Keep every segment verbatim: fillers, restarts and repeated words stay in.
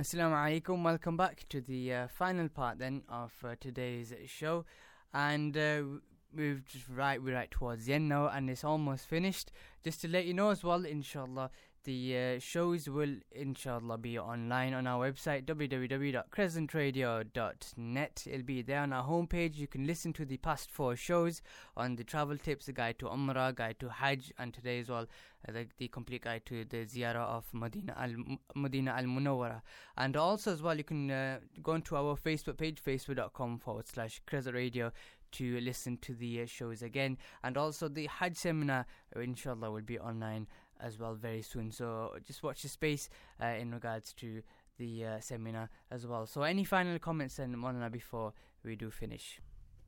Assalamu alaikum. Welcome back to the uh, final part then of uh, today's show, and uh, we've just right we're right towards the end now, and it's almost finished. Just to let you know as well, inshallah, the uh, shows will inshallah be online on our website w w w dot crescent radio dot net. It'll be there on our homepage. You can listen to the past four shows on the travel tips, the guide to Umrah, guide to Hajj, and today as well uh, the, the complete guide to the ziyarah of Medina al Medina al Munawwara. And also as well, you can uh, go onto our Facebook page, facebook.com forward slash Crescent Radio, to listen to the uh, shows again. And also the Hajj seminar, uh, inshallah, will be online as well very soon. So just watch the space uh, in regards to the uh, seminar as well. So any final comments, then, Maulana, before we do finish?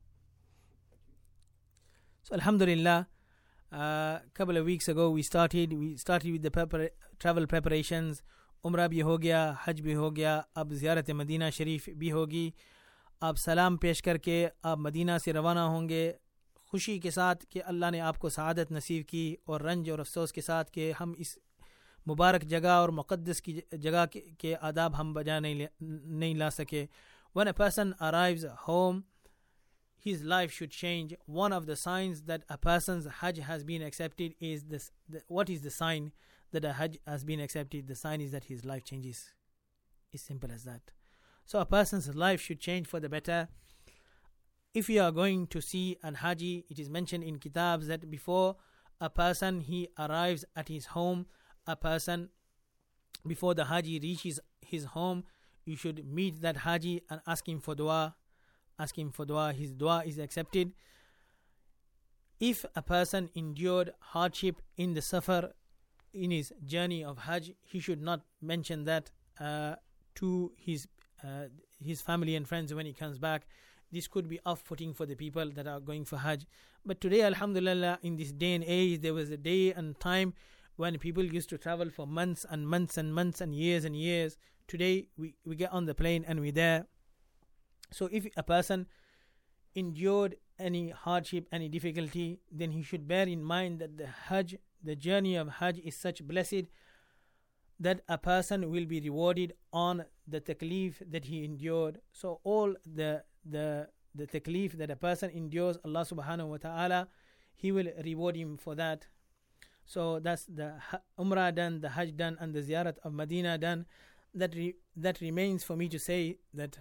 So Alhamdulillah, a uh, couple of weeks ago we started we started with the prepar- travel preparations. Umrah bhi ho gaya, Hajj bhi ho gaya, ab ziyarat Medina Sharif bhi hogi. आप सलाम पेश करके आप Medina से रवाना होंगे खुशी के साथ कि अल्लाह ने आपको सआदत नसीब की, और रंज और अफसोस के साथ कि हम इस मुबारक जगह और मुक़द्दस की जगह के, के आदाब हम बजा नहीं नहीं ला सके. When a person arrives home, his life should change. One of the signs that a person's Hajj has been accepted is this. The, what is the sign that a Hajj has been accepted? The sign is that his life changes. It's simple as that. So a person's life should change for the better. If you are going to see an Haji, it is mentioned in Kitabs that before a person he arrives at his home, a person before the Haji reaches his home, you should meet that Haji and ask him for dua. Ask him for dua. His dua is accepted. If a person endured hardship in the safar, in his journey of Hajj, he should not mention that uh, to his uh, his family and friends when he comes back. This could be off-putting for the people that are going for Hajj. But today, alhamdulillah, in this day and age, there was a day and time when people used to travel for months and months and months and years and years. Today, we, we get on the plane and we're there. So if a person endured any hardship, any difficulty, then he should bear in mind that the Hajj, the journey of Hajj is such blessed that a person will be rewarded on the taklif that he endured. So all the the the taklif that a person endures, Allah subhanahu wa ta'ala, he will reward him for that. So that's the Umrah done, the Hajj done, and the Ziyarat of Medina done. That re, that remains for me to say that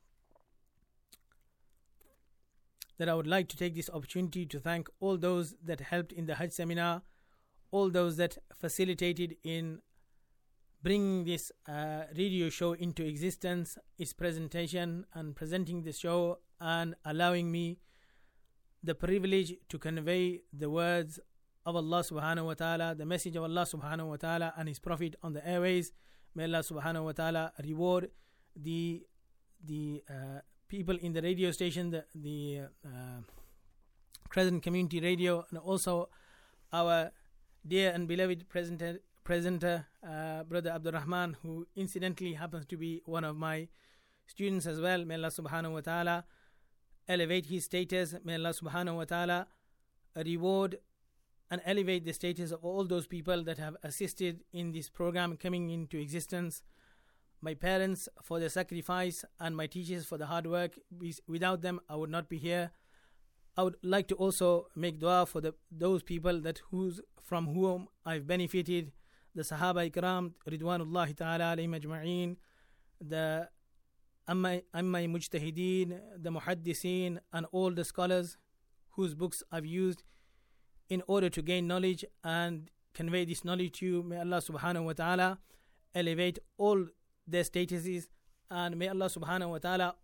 that I would like to take this opportunity to thank all those that helped in the Hajj seminar, all those that facilitated in bringing this uh, radio show into existence, its presentation and presenting the show, and allowing me the privilege to convey the words of Allah subhanahu wa ta'ala, the message of Allah subhanahu wa ta'ala and His Prophet on the airways. May Allah subhanahu wa ta'ala reward the the uh, people in the radio station, the, the uh, Crescent Community Radio, and also our dear and beloved presenter, presenter uh, Brother Abdul Rahman, who incidentally happens to be one of my students as well. May Allah subhanahu wa ta'ala elevate his status. May Allah subhanahu wa ta'ala reward and elevate the status of all those people that have assisted in this program coming into existence. My parents for their sacrifice, and my teachers for the hard work. Without them, I would not be here. I would like to also make dua for the those people that whose from whom I've benefited, the Sahaba Ikram, Ridwanullahi Ta'ala alayhim ajma'een, the Amma Mujtahideen, the Muhaddiseen, and all the scholars whose books I've used in order to gain knowledge and convey this knowledge to you. May Allah subhanahu wa ta'ala elevate all their statuses, and may Allah subhanahu wa ta'ala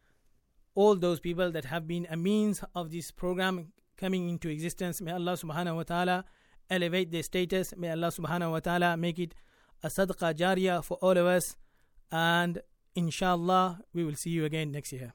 all those people that have been a means of this program coming into existence, may Allah subhanahu wa ta'ala elevate their status. May Allah subhanahu wa ta'ala make it a sadaqah jariyah for all of us, and inshallah we will see you again next year.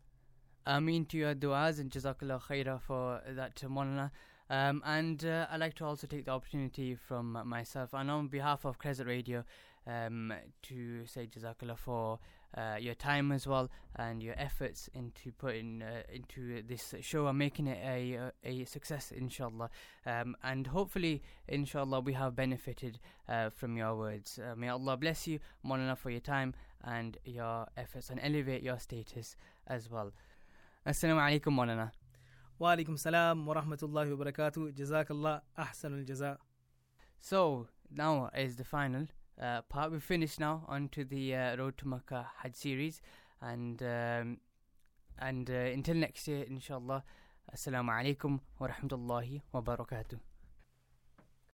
Ameen to your du'as, and jazakallah khairah for that, Maulana. Um, and uh, I'd like to also take the opportunity from myself and on behalf of Crescent Radio um, to say jazakallah for uh, your time as well and your efforts into putting uh, into this show and making it a a success, inshallah. Um, and hopefully, inshallah, we have benefited uh, from your words. Uh, may Allah bless you, Maulana, for your time, and your efforts and elevate your status as well. Assalamu alaikum Maulana. Wa alaikum salam wa rahmatullahi wa barakatuh. Jazakallah ahsanul jaza. So now is the final uh, part. We've finished now onto the uh, Road to Makkah Hajj series, and um, and uh, until next year inshallah. Assalamu alaikum wa rahmatullahi wa barakatuh.